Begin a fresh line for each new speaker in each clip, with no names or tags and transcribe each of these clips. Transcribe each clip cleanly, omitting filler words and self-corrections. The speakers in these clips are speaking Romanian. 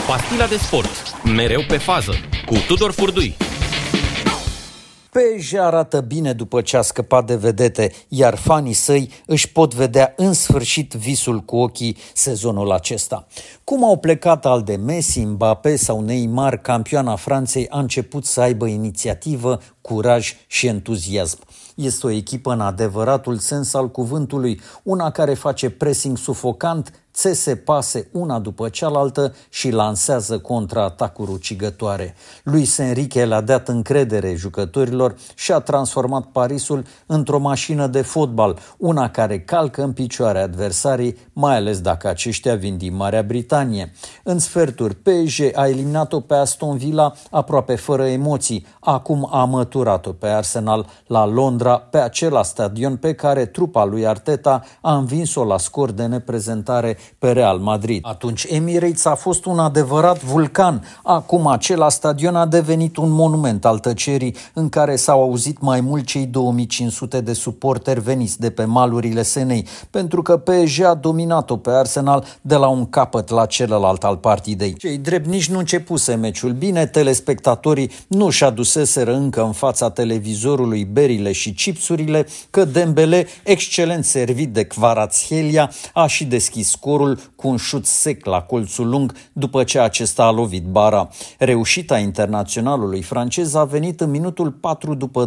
Pastila de sport, mereu pe fază, cu Tudor Furdui.
PSG arată bine după ce a scăpat de vedete, iar fanii săi își pot vedea în sfârșit visul cu ochii sezonul acesta. Cum au plecat al de Messi, Mbappé sau Neymar, campioana Franței a început să aibă inițiativă, curaj și entuziasm. Este o echipă în adevăratul sens al cuvântului, una care face pressing sufocant, țese pase una după cealaltă și lansează contraatacuri ucigătoare. Luis Enrique le-a dat încredere jucătorilor și a transformat Parisul într-o mașină de fotbal, una care calcă în picioare adversarii, mai ales dacă aceștia vin din Marea Britanie. În sferturi, PSG a eliminat-o pe Aston Villa aproape fără emoții. Acum a măturat-o pe Arsenal la Londra, pe acela stadion pe care trupa lui Arteta a învins-o la scor de neprezentare pe Real Madrid. Atunci Emirates a fost un adevărat vulcan. Acum acela stadion a devenit un monument al tăcerii în care s-au auzit mai mult cei 2500 de suporteri veniți de pe malurile Senei, pentru că PSG a dominat-o pe Arsenal de la un capăt la celălalt al partidei. Cei drept nici nu începuse meciul bine, telespectatorii nu și aduseseră încă în fața televizorului berile și chipsurile că Dembele, excelent servit de Kvaratskhelia, a și deschis scorul cu un șut sec la colțul lung după ce acesta a lovit bara. Reușita internaționalului francez a venit în minutul 4 după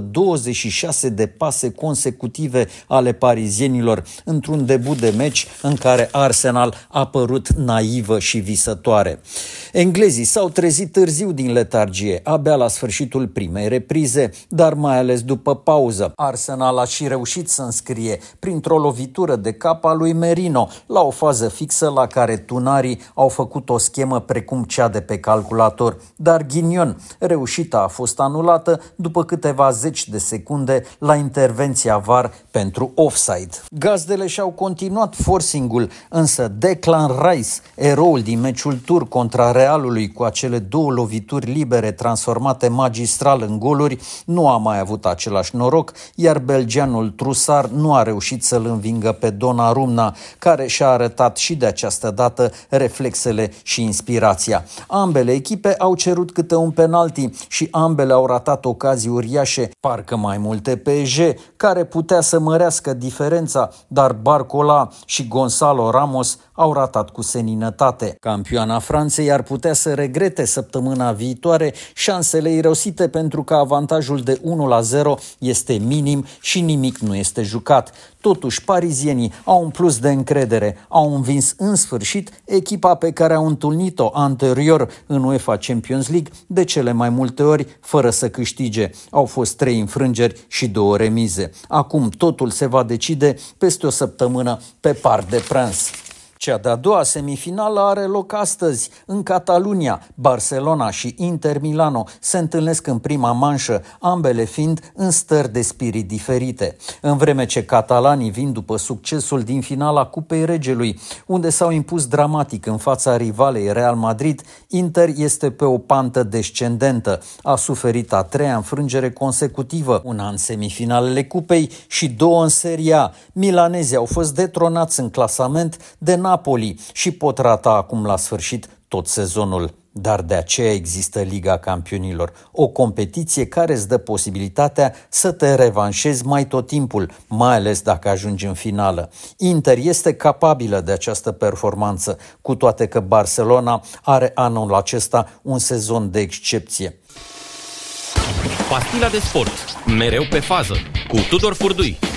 26 de pase consecutive ale parizienilor, într-un debut de meci în care Arsenal a părut naivă și visătoare. Englezii s-au trezit târziu din letargie, abia la sfârșitul primei reprize, dar mai ales după pauză. Arsenal a și reușit să înscrie printr-o lovitură de cap a lui Merino la o fază fixă la care tunarii au făcut o schemă precum cea de pe calculator, dar ghinion, reușita a fost anulată după câteva zeci de secunde la intervenția VAR pentru offside. Gazdele și-au continuat forcing-ul, însă Declan Rice, eroul din meciul tur contra Realului cu acele două lovituri libere transformate magistral în goluri, nu a mai avut același noroc, iar belgianul Trossard nu a reușit să-l învingă pe Donnarumma, care și-a arătat și de această dată reflexele și inspirația. Ambele echipe au cerut câte un penalti și ambele au ratat ocazii uriașe, parcă mai multe PSG, care putea să mărească diferența, dar Barcola și Gonzalo Ramos au ratat cu seninătate. Campioana Franței ar putea să regrete săptămâna viitoare șansele irosite pentru că avantajul de 1-0 este minim și nimic nu este jucat. Totuși, parizienii au un plus de încredere, au învins în sfârșit echipa pe care au întâlnit-o anterior în UEFA Champions League de cele mai multe ori fără să câștige. Au fost 3 înfrângeri și 2 remize. Acum totul se va decide peste o săptămână pe Parc des Princes. Cea de-a doua semifinală are loc astăzi. În Catalunia, Barcelona și Inter Milano se întâlnesc în prima manșă, ambele fiind în stări de spirit diferite. În vreme ce catalanii vin după succesul din finala Cupei Regelui, unde s-au impus dramatic în fața rivalei Real Madrid, Inter este pe o pantă descendentă. A suferit a 3-a înfrângere consecutivă, una în semifinalele Cupei și 2 în Serie A. Milanezii au fost detronați în clasament de Napoli și pot rata acum la sfârșit tot sezonul. Dar de aceea există Liga Campionilor, o competiție care îți dă posibilitatea să te revanșezi mai tot timpul, mai ales dacă ajungi în finală. Inter este capabilă de această performanță, cu toate că Barcelona are anul acesta un sezon de excepție.
Pastila de sport, mereu pe fază, cu Tudor Furdui.